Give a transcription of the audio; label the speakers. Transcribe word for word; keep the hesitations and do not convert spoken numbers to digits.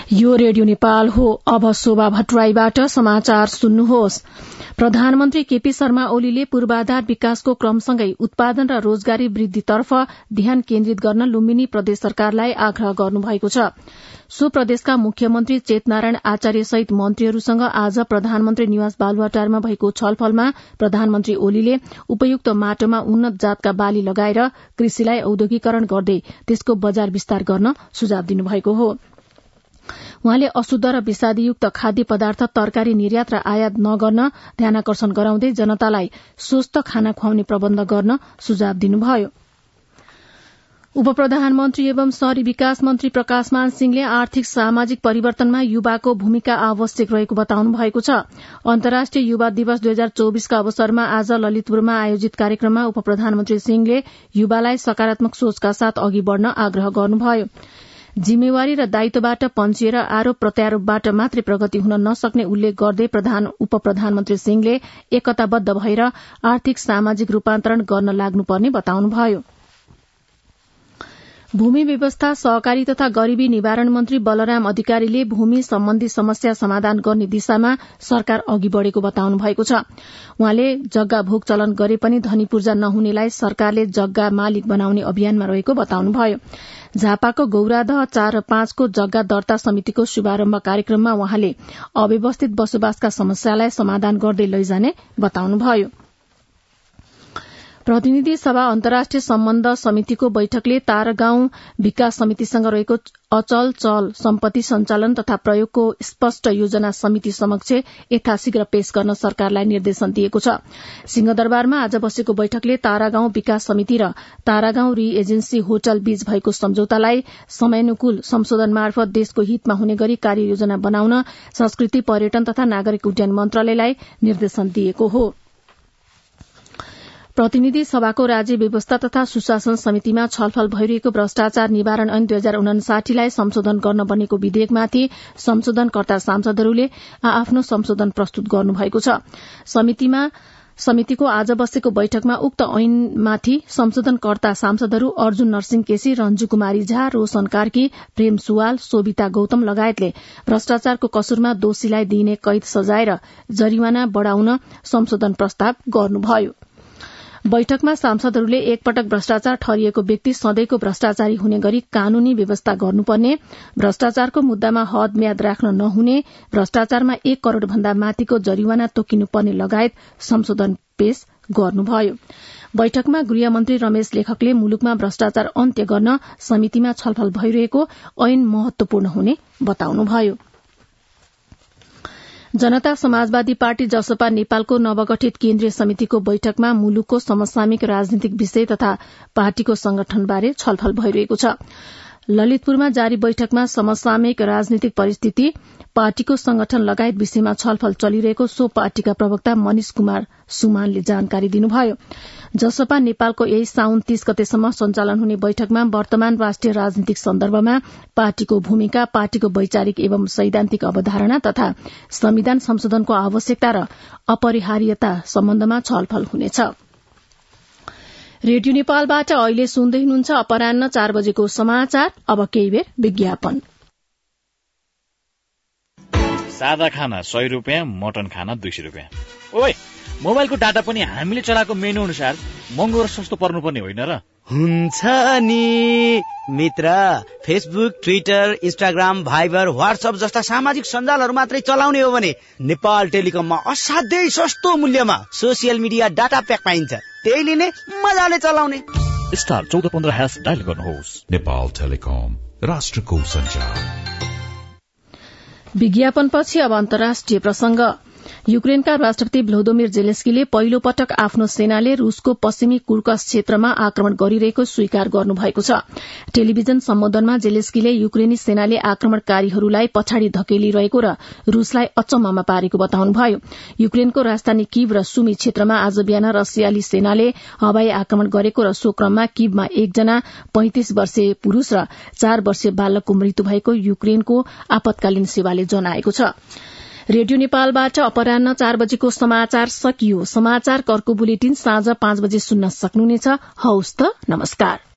Speaker 1: यो रेडियो नेपाल हो। अब शोभा भट्टराईबाट समाचार सुन्नुहोस्। प्रधानमन्त्री केपी शर्मा ओलीले पूर्वाधार विकासको क्रमसँगै उत्पादन र रोजगारी वृद्धितर्फ ध्यान केन्द्रित गर्न लुम्बिनी प्रदेश सरकारलाई आग्रह गर्नुभएको छ। सो प्रदेशका मुख्यमन्त्री चेतनारायण आचार्य सहित मन्त्रीहरूसँग आज प्रधानमन्त्री निवास बालुवाटारमा भएको छलफलमा प्रधानमन्त्री ओलीले उपयुक्त माटोमा उन्नत जातका बाली लगाएर कृषिलाई औद्योगिकरण गर्दै त्यसको बजार विस्तार गर्न सुझाव दिनुभएको हो। उहाँले अशुद्ध र विषादीयुक्त खाद्य पदार्थ तरकारी निर्यात र आयात नगर्न ध्यानाकर्षण गराउँदै जनतालाई स्वस्थ खाना खुवाउने प्रबन्ध गर्न सुझाव दिनुभयो। उप प्रधानमन्त्री एवं शहरी विकास मन्त्री प्रकाशमान सिंहले आर्थिक सामाजिक परिवर्तनमा युवाको भूमिका आवश्यक रहेको बताउनु भएको छ। अन्तर्राष्ट्रिय युवा दिवस दुई हजार चौबीसका अवसरमा आज ललितपुरमा आयोजित कार्यक्रममा उप प्रधानमन्त्री सिंहले युवालाई सकारात्मक सोचका साथ अघि बढ़न आग्रह गर्नुभयो। जिम्मेवारी र दायित्वबाट पन्छिएर आरोप प्रत्यारोपबाट मात्रै प्रगति हुन नसक्ने उल्लेख गर्दै प्रधान उप प्रधानमन्त्री सिंहले एकताबद्ध भएर आर्थिक सामाजिक रूपान्तरण गर्न लाग्नुपर्ने बताउनुभयो। भूमि व्यवस्था सहकारी तथा गरीबी निवारण मन्त्री बलराम अधिकारीले भूमि सम्बन्धी समस्या समाधान गर्ने दिशामा सरकार अघि बढ़ेको बताउनु भएको छ। उहाँले जग्गा भोग चलन गरे पनि धनी पूर्जा नहुनेलाई सरकारले जग्गा मालिक बनाउने अभियानमा रहेको बताउनुभयो। झापाको गौरादह चार र पाँचको जग्गा दर्ता समितिको शुभारम्भ कार्यक्रममा उहाँले अव्यवस्थित बसोबासका समस्यालाई समाधान गर्दै लैजाने बताउनुभयो। प्रतिनिधि सभा अन्तर्राष्ट्रिय सम्बन्ध समितिको बैठकले तारागाउँ विकास समितिसँग रहेको अचल चल सम्पत्ति सञ्चालन तथा प्रयोगको स्पष्ट योजना समिति समक्ष यथाशीघ्र पेश गर्न सरकारलाई निर्देशन दिएको छ। सिंहदरबारमा आज बसेको बैठकले तारागाउँ विकास समिति र तारागाउँ री एजेन्सी होटल बीच भएको सम्झौतालाई समयानुकूल संशोधन मार्फत देशको हितमा हुने गरी कार्ययोजना बनाउन संस्कृति पर्यटन तथा नागरिक उड्डयन मन्त्रालयलाई निर्देशन दिएको हो। प्रतिनिधि सभाको राज्य व्यवस्था तथा सुशासन समितिमा छलफल भइरहेको भ्रष्टाचार निवारण ऐन दुई हजार उनासाठीलाई संशोधन गर्न बनेको विधेयकमाथि संशोधनकर्ता सांसदहरूले आफ्नो संशोधन प्रस्तुत गर्नुभएको छ। समितिमा समितिको आज बसेको बैठकमा उक्त ऐनमाथि संशोधनकर्ता सांसदहरू अर्जुन नरसिंह केसी, रञ्जु कुमारी झा, रोशन कार्की, प्रेम सुवाल, सोभिता गौतम लगायतले भ्रष्टाचारको कसुरमा दोषीलाई दिइने कैद सजाय र जरिवाना बढ़ाउन संशोधन प्रस्ताव गर्नुभयो। बैठकमा सांसदहरूले एकपटक भ्रष्टाचार ठरिएको व्यक्ति सधैँको भ्रष्टाचारी हुने गरी कानूनी व्यवस्था गर्नुपर्ने, भ्रष्टाचारको मुद्दामा हद म्याद राख्न नहुने, भ्रष्टाचारमा एक करोड़ भन्दा माथिको जरिवाना तोकिनुपर्ने लगायत संशोधन पेश गर्नुभयो। बैठकमा गृहमन्त्री रमेश लेखकले मुलुकमा भ्रष्टाचार अन्त्य गर्न समितिमा छलफल भइरहेको ऐन महत्वपूर्ण हुने बताउनुभयो। जनता समाजवादी पार्टी जसपा नेपालको नवगठित केन्द्रीय समितिको बैठकमा मुलुकको समसामयिक राजनीतिक विषय तथा पार्टीको संगठनबारे छलफल भइरहेको छ। ललितपुरमा जारी बैठकमा समसामयिक राजनीतिक परिस्थिति, पार्टीको संगठन लगायत विषयमा छलफल चलिरहेको सो पार्टीका प्रवक्ता मनिष कुमार सुमानले जानकारी दिनुभयो। जसपा नेपालको यही साउन तीस गतेसम्म सञ्चालन हुने बैठकमा वर्तमान राष्ट्रिय राजनीतिक सन्दर्भमा पार्टीको भूमिका, पार्टीको वैचारिक एवं सैद्धान्तिक अवधारणा तथा संविधान संशोधनको आवश्यकता र अपरिहार्यता सम्बन्धमा छलफल हुनेछ। रेडियो नेपालबाट अहिले सुन्दै हुनुहुन्छ अपराह्न चार बजेको समाचार। अब केही बेर विज्ञापन।
Speaker 2: सादा खाना सय रुपियाँ, मटन खाना दुई सय रुपियाँ। ओइ, मोबाइलको डाटा पनि हामीले चलाएको मेनु अनुसार महँगो र सस्तो पर्नुपर्ने होइन र?
Speaker 3: हुन्छ नि मित्र, Facebook, Twitter, Instagram, Viber, WhatsApp जस्ता सामाजिक सञ्जालहरू मात्रै चलाउने हो भने नेपाल टेलिकममा असाध्यै सस्तो मूल्यमा सोसियल मिडिया डाटा प्याक पाइन्छ। त्यही लिने, मजाले चलाउने।
Speaker 2: स्टार चौध पन्ध्र ह्यास डायल गर्नुहोस्।
Speaker 4: नेपाल टेलिकम, राष्ट्रको सञ्चार।
Speaker 1: विज्ञापनपछि अब अन्तर्राष्ट्रिय प्रसंग। युक्रेनका राष्ट्रपति भ्लोदोमिर जेलेन्स्कीले पहिलो पटक आफ्नो सेनाले रूसको पश्चिमी कुर्स्क क्षेत्रमा आक्रमण गरिरहेको स्वीकार गर्नुभएको छ। टेलिभिजन सम्बोधनमा जेलेन्स्कीले युक्रेनी सेनाले आक्रमणकारीहरूलाई पछाडि धकेलिरहेको र रूसलाई अचम्ममा पारेको बताउनुभयो। युक्रेनको राजधानी किभ र सुमी क्षेत्रमा आज बिहान रसियाली सेनाले हवाई आक्रमण गरेको र सो क्रममा किभमा एकजना पैंतिस वर्षीय पुरूष र चार वर्षीय बालकको मृत्यु भएको युक्रेनको आपतकालीन सेवाले जनाएको छ। रेडियो नेपालबाट अपराह्न चार बजेको समाचार सकियो। समाचार कर्को बुलेटिन साँझ पाँच बजे सुन्न सक्नुहुनेछ। हौस् त, नमस्कार।